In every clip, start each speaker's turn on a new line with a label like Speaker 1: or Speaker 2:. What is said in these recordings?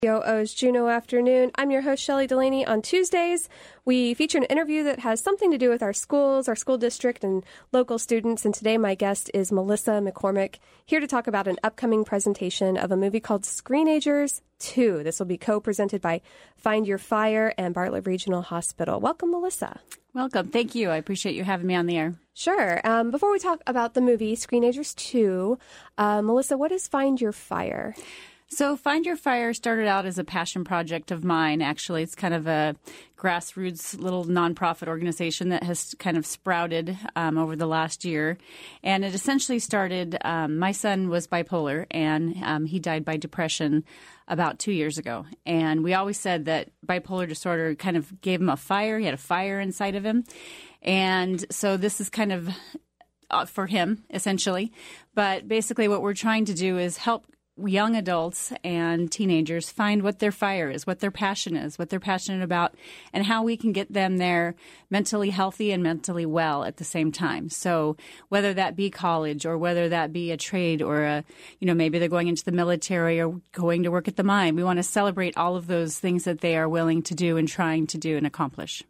Speaker 1: WOO's Juneau Afternoon. I'm your host, Shelley Delaney. On Tuesdays, we feature an interview that has something to do with our schools, our school district, and local students. And today, my guest is Melissa McCormick, here to talk about an upcoming presentation of a movie called Screenagers 2. This will be co-presented by Find Your Fire and Bartlett Regional Hospital. Welcome, Melissa.
Speaker 2: Welcome. Thank you. I appreciate you having me on the air.
Speaker 1: Sure. Before we talk about the movie Screenagers 2, Melissa, what is Find Your Fire?
Speaker 2: So Find Your Fire started out as a passion project of mine, actually. It's kind of a grassroots little nonprofit organization that has kind of sprouted over the last year. And it essentially started, my son was bipolar, and he died by depression about 2 years ago. And we always said that bipolar disorder kind of gave him a fire. He had a fire inside of him. And so this is kind of for him, essentially. But basically what we're trying to do is help young adults and teenagers find what their fire is, what their passion is, what they're passionate about, and how we can get them there mentally healthy and mentally well at the same time. So whether that be college or whether that be a trade or maybe they're going into the military or going to work at the mine, we want to celebrate all of those things that they are willing to do and trying to do and accomplish.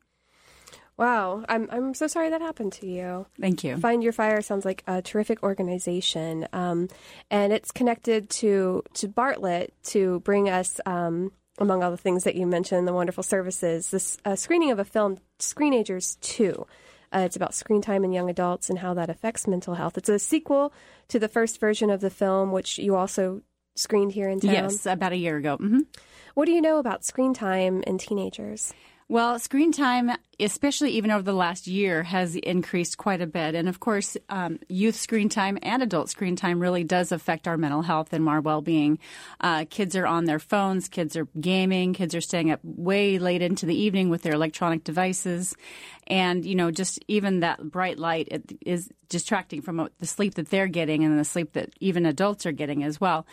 Speaker 1: Wow. I'm so sorry that happened to you.
Speaker 2: Thank you.
Speaker 1: Find Your Fire sounds like a terrific organization. And it's connected to Bartlett to bring us, among all the things that you mentioned, the wonderful services, this screening of a film, Screenagers 2. It's about screen time in young adults and how that affects mental health. It's a sequel to the first version of the film, which you also screened here in town.
Speaker 2: Yes, about a year ago. Mm-hmm.
Speaker 1: What do you know about screen time in teenagers?
Speaker 2: Well, screen time, especially even over the last year, has increased quite a bit. And, of course, youth screen time and adult screen time really does affect our mental health and our well-being. Kids are on their phones. Kids are gaming. Kids are staying up way late into the evening with their electronic devices. And, just even that bright light is distracting from the sleep that they're getting and the sleep that even adults are getting as well.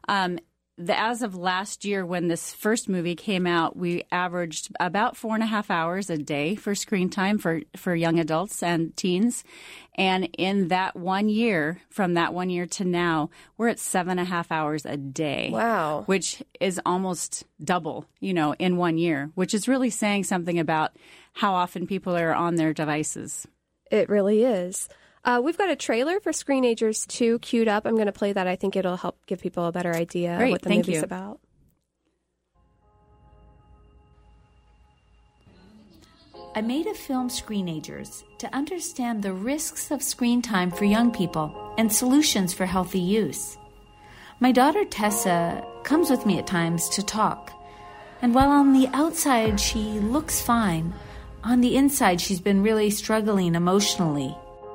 Speaker 2: As of last year, when this first movie came out, we averaged about 4.5 hours a day for screen time for young adults and teens. And in that 1 year, from that 1 year to now, we're at 7.5 hours a day.
Speaker 1: Wow.
Speaker 2: Which is almost double, in 1 year, which is really saying something about how often people are on their devices.
Speaker 1: It really is. We've got a trailer for Screenagers 2 queued up. I'm going to play that. I think it'll help give people a better idea of what the movie's about.
Speaker 3: I made a film, Screenagers, to understand the risks of screen time for young people and solutions for healthy use. My daughter Tessa comes with me at times to talk, and while on the outside she looks fine, on the inside she's been really struggling emotionally.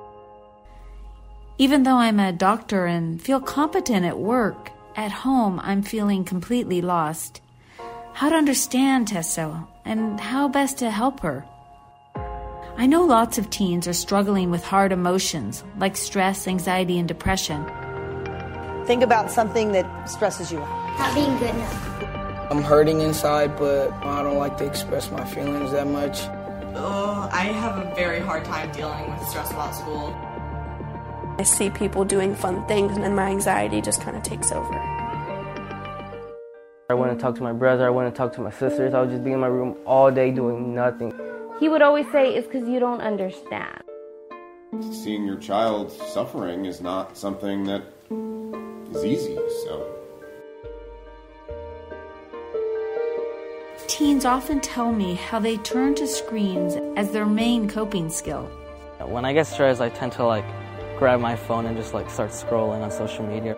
Speaker 3: Even though I'm a doctor and feel competent at work, at home I'm feeling completely lost. How to understand Tessa and how best to help her. I know lots of teens are struggling with hard emotions like stress, anxiety, and depression.
Speaker 4: Think about something that stresses you out.
Speaker 5: Not being good enough.
Speaker 6: I'm hurting inside, but I don't like to express my feelings that much.
Speaker 7: I have a very hard time dealing with stress about school.
Speaker 8: I see people doing fun things, and then my anxiety just kind of takes over.
Speaker 9: I wouldn't talk to my brother, I wouldn't talk to my sisters. I would just be in my room all day doing nothing.
Speaker 10: He would always say, it's because you don't understand.
Speaker 11: Seeing your child suffering is not something that is easy, so.
Speaker 3: Teens often tell me how they turn to screens as their main coping skill.
Speaker 9: When I get stressed, I tend to grab my phone and just start scrolling on social media.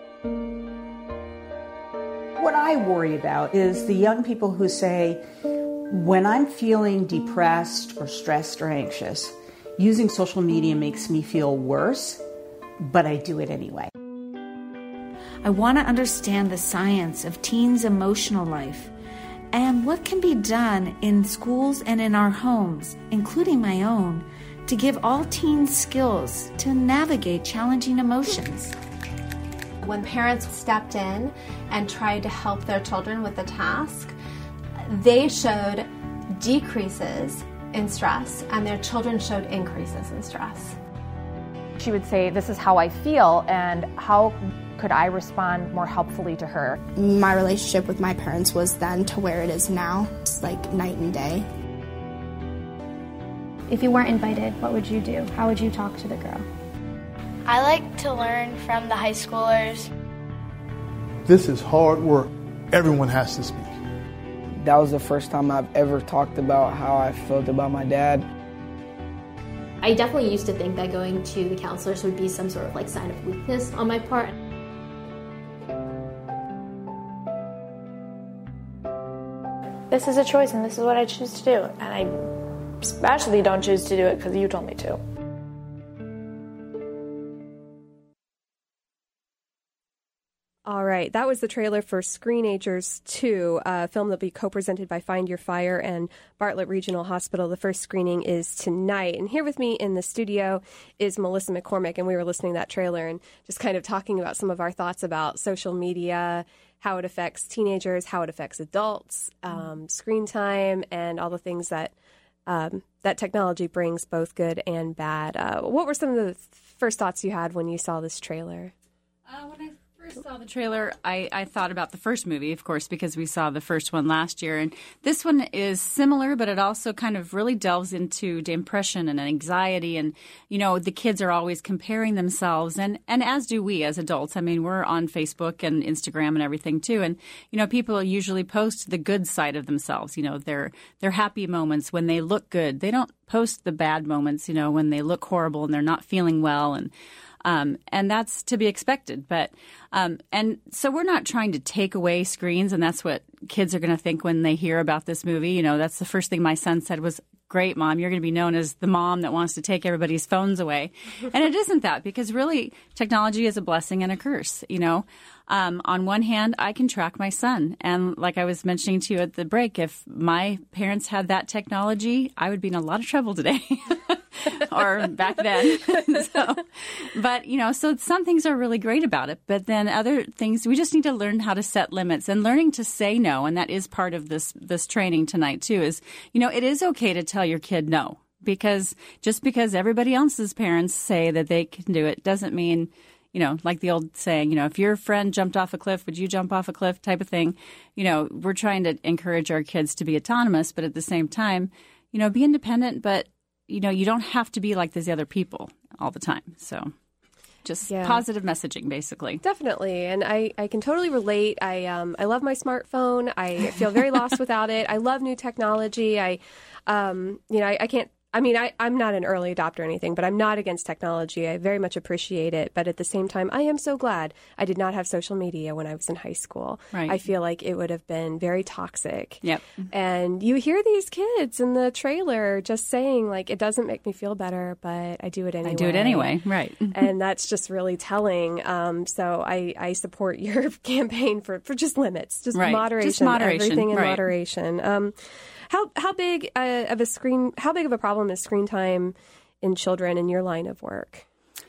Speaker 4: What I worry about is the young people who say, when I'm feeling depressed or stressed or anxious, using social media makes me feel worse, but I do it anyway.
Speaker 3: I want to understand the science of teens' emotional life and what can be done in schools and in our homes, including my own, to give all teens skills to navigate challenging emotions.
Speaker 12: When parents stepped in and tried to help their children with the task, they showed decreases in stress and their children showed increases in stress.
Speaker 13: She would say, this is how I feel, and how could I respond more helpfully to her?
Speaker 14: My relationship with my parents was then to where it is now. It's like night and day.
Speaker 10: If you weren't invited, what would you do? How would you talk to the girl?
Speaker 15: I like to learn from the high schoolers.
Speaker 16: This is hard work. Everyone has to speak.
Speaker 6: That was the first time I've ever talked about how I felt about my dad.
Speaker 17: I definitely used to think that going to the counselors would be some sort of like sign of weakness on my part.
Speaker 18: This is a choice and this is what I choose to do. And I especially don't choose to do it because you told me to.
Speaker 1: All right, that was the trailer for Screenagers 2, a film that will be co-presented by Find Your Fire and Bartlett Regional Hospital. The first screening is tonight. And here with me in the studio is Melissa McCormick, and we were listening to that trailer and just kind of talking about some of our thoughts about social media, how it affects teenagers, how it affects adults, screen time, and all the things that that technology brings, both good and bad. What were some of the first thoughts you had when you saw this trailer?
Speaker 2: When I first saw the trailer, I thought about the first movie, of course, because we saw the first one last year. And this one is similar, but it also kind of really delves into depression and anxiety. And, you know, the kids are always comparing themselves, and as do we as adults. I mean, we're on Facebook and Instagram and everything, too. And, you know, people usually post the good side of themselves, you know, their happy moments when they look good. They don't post the bad moments, you know, when they look horrible and they're not feeling well. And that's to be expected. But and so we're not trying to take away screens, and that's what kids are going to think when they hear about this movie. You know, that's the first thing my son said was, "Great, Mom, you're going to be known as the mom that wants to take everybody's phones away." And it isn't that, because really technology is a blessing and a curse, you know. On one hand, I can track my son. And like I was mentioning to you at the break, if my parents had that technology, I would be in a lot of trouble today. Or back then. But, you know, so some things are really great about it. But then other things, we just need to learn how to set limits and learning to say no. And that is part of this training tonight, too, is, you know, it is okay to tell your kid no. Because just because everybody else's parents say that they can do it doesn't mean, you know, like the old saying, you know, if your friend jumped off a cliff, would you jump off a cliff type of thing? You know, we're trying to encourage our kids to be autonomous, but at the same time, you know, be independent, but you know, you don't have to be like these other people all the time. So just positive messaging, basically.
Speaker 1: Definitely. And I can totally relate. I love my smartphone. I feel very lost without it. I love new technology. I can't. I mean, I'm not an early adopter or anything, but I'm not against technology. I very much appreciate it. But at the same time, I am so glad I did not have social media when I was in high school.
Speaker 2: Right.
Speaker 1: I feel like it would have been very toxic.
Speaker 2: Yep.
Speaker 1: And you hear these kids in the trailer just saying, like, it doesn't make me feel better, but I do it anyway.
Speaker 2: I do it anyway, right.
Speaker 1: And that's just really telling. So I support your campaign for just limits, just moderation,
Speaker 2: just moderation,
Speaker 1: everything in moderation. How big of a problem is screen time in children in your line of work?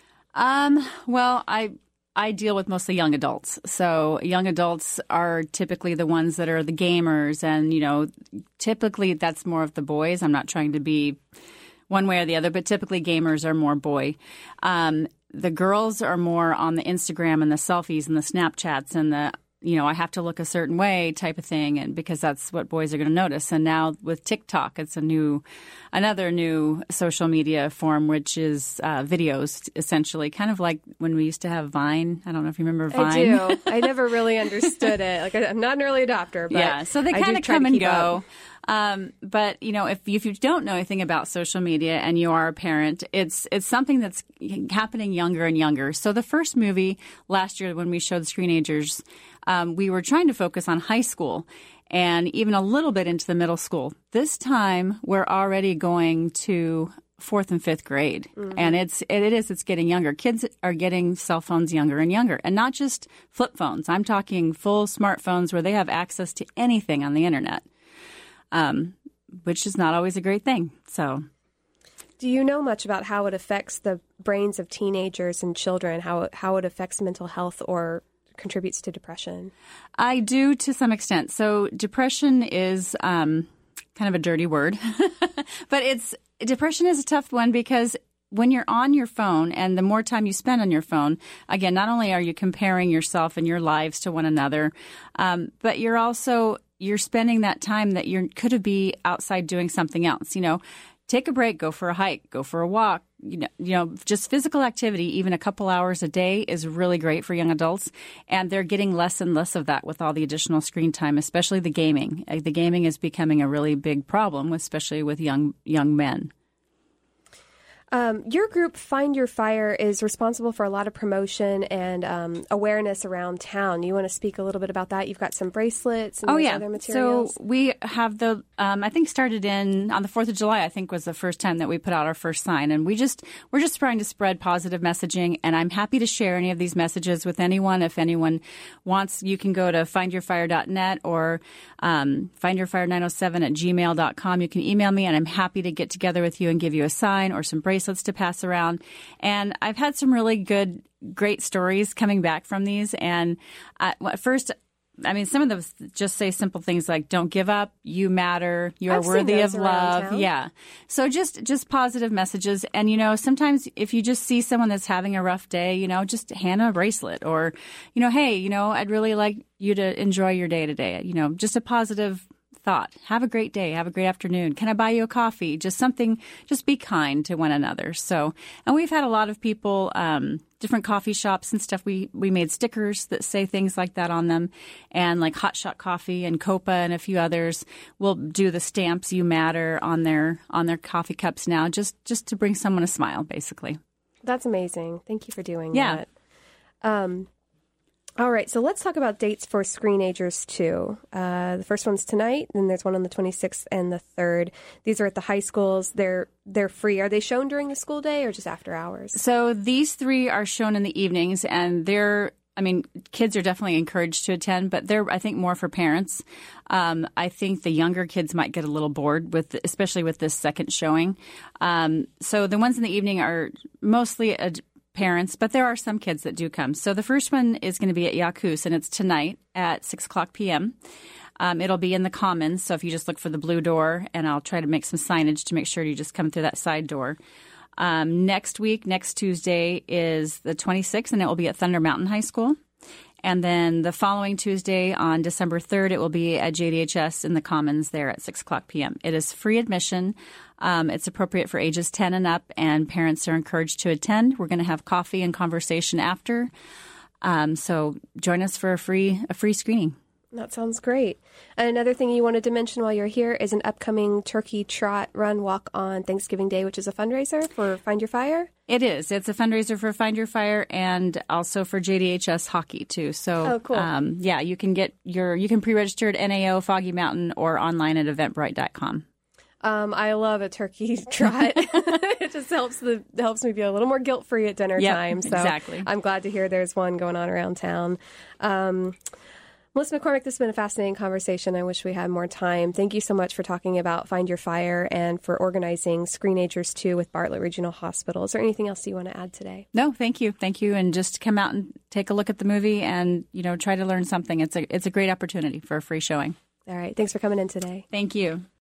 Speaker 2: Well, I deal with mostly young adults. So young adults are typically the ones that are the gamers, and you know, typically that's more of the boys. I'm not trying to be one way or the other, but typically gamers are more boy. The girls are more on the Instagram and the selfies and the Snapchats and the, you know, I have to look a certain way type of thing, and because that's what boys are going to notice. And now with TikTok, it's another new social media form, which is videos, essentially, kind of like when we used to have Vine. I don't know if you remember Vine.
Speaker 1: I do. I never really understood it. Like, I'm not an early adopter, but
Speaker 2: yeah, so they kind of come and go. But, you know, if you don't know anything about social media and you are a parent, it's something that's happening younger and younger. So the first movie last year when we showed Screenagers, we were trying to focus on high school and even a little bit into the middle school. This time we're already going to 4th and 5th grade. Mm-hmm. And it's getting younger. Kids are getting cell phones younger and younger, and not just flip phones. I'm talking full smartphones where they have access to anything on the internet. Which is not always a great thing. So,
Speaker 1: do you know much about how it affects the brains of teenagers and children, how it affects mental health or contributes to depression?
Speaker 2: I do to some extent. So depression is kind of a dirty word, but depression is a tough one because when you're on your phone, and the more time you spend on your phone, again, not only are you comparing yourself and your lives to one another, but you're spending that time that you could be outside doing something else. Take a break, go for a hike, go for a walk. Just physical activity, even a couple hours a day, is really great for young adults. And they're getting less and less of that with all the additional screen time, especially the gaming. The gaming is becoming a really big problem, especially with young men.
Speaker 1: Your group, Find Your Fire, is responsible for a lot of promotion and awareness around town. You want to speak a little bit about that? You've got some bracelets and other materials.
Speaker 2: So we have I think started on the 4th of July, I think was the first time that we put out our first sign. And we're just trying to spread positive messaging. And I'm happy to share any of these messages with anyone. If anyone wants, you can go to findyourfire.net or findyourfire907@gmail.com. You can email me, and I'm happy to get together with you and give you a sign or some bracelets to pass around. And I've had some really great stories coming back from these. And first, some of them just say simple things like, don't give up, you matter, you are worthy of love. Yeah. So just positive messages. And, sometimes if you just see someone that's having a rough day, just hand them a bracelet or, hey, I'd really like you to enjoy your day today. Just a positive thought. Have a great day. Have a great afternoon. Can I buy you a coffee? Just something, just be kind to one another. So, and we've had a lot of people, different coffee shops and stuff. We made stickers that say things like that on them, and like Hot Shot Coffee and Copa and a few others will do the stamps "You Matter" on their coffee cups now, just to bring someone a smile, basically.
Speaker 1: That's amazing. Thank you for doing that. All right, so let's talk about dates for Screenagers 2. The first one's tonight, then there's one on the 26th and the 3rd. These are at the high schools. They're free. Are they shown during the school day or just after hours?
Speaker 2: So these 3 are shown in the evenings, and kids are definitely encouraged to attend, but they're, I think, more for parents. I think the younger kids might get a little bored, especially with this second showing. So the ones in the evening are mostly parents, but there are some kids that do come. So the first one is going to be at Yakus, and it's tonight at 6:00 p.m. It'll be in the Commons, so if you just look for the blue door, and I'll try to make some signage to make sure you just come through that side door. Next Tuesday is the 26th, and it will be at Thunder Mountain High School. And then the following Tuesday on December 3rd, it will be at JDHS in the Commons there at 6:00 p.m. It is free admission. It's appropriate for ages 10 and up, and parents are encouraged to attend. We're going to have coffee and conversation after. So join us for a free screening.
Speaker 1: That sounds great. And another thing you wanted to mention while you're here is an upcoming turkey trot run walk on Thanksgiving Day, which is a fundraiser for Find Your Fire.
Speaker 2: It is. It's a fundraiser for Find Your Fire and also for JDHS hockey too. So,
Speaker 1: cool.
Speaker 2: You can you can pre-register at NAO Foggy Mountain or online at Eventbrite.com.
Speaker 1: I love a turkey trot. It just helps me be a little more guilt-free at dinner time. So
Speaker 2: exactly.
Speaker 1: I'm glad to hear there's one going on around town. Melissa McCormick, this has been a fascinating conversation. I wish we had more time. Thank you so much for talking about Find Your Fire and for organizing Screenagers 2 with Bartlett Regional Hospital. Is there anything else you want to add today?
Speaker 2: No, thank you. Thank you. And just come out and take a look at the movie and, try to learn something. It's a great opportunity for a free showing.
Speaker 1: All right. Thanks for coming in today.
Speaker 2: Thank you.